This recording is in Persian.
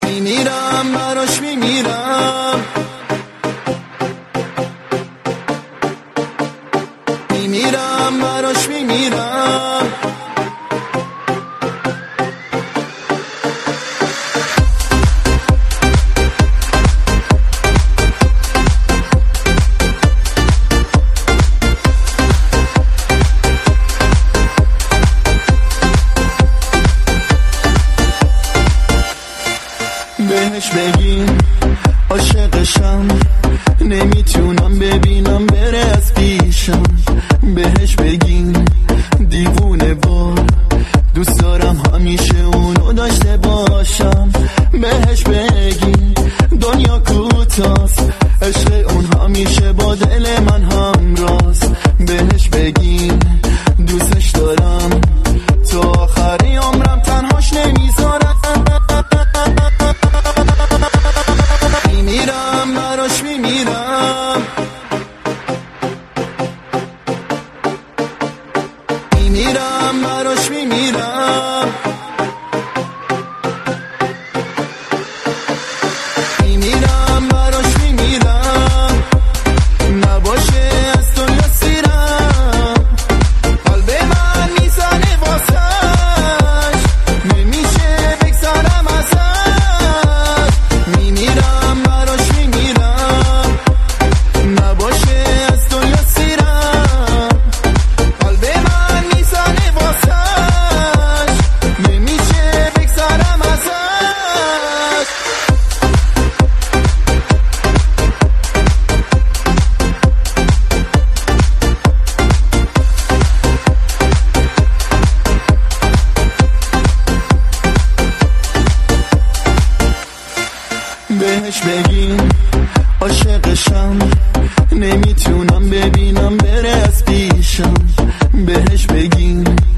میمیرم براش میمیرم، میمیرم براش میمیرم. بهش بگین عاشقشم، نمیتونم ببینم بره از پیشم. بهش بگین دیوونه وار، دوست دارم همیشه اونو داشته باشم. بهش بگین دنیا کوتاست، عشق اون همیشه با دل من همراست. بهش بگین دوستش دارم، تا آخری عمرم تنهاش نمیذارم. میمیرم براش میمیرم، میمیرم براش میمیرم، میمیرم براش میمیرم. نباشه از دنیا سیرم، قلب من میزنه واسش، نمیشه بگذرم ازش. میمیرم براش میمیرم، نباشه از دنیا سیرم، قلب من میزنه واسش، نمیشه بگذرم ازش. بهش بگین عاشقشم، نمیتونم ببینم بره از پیشم. بهش بگین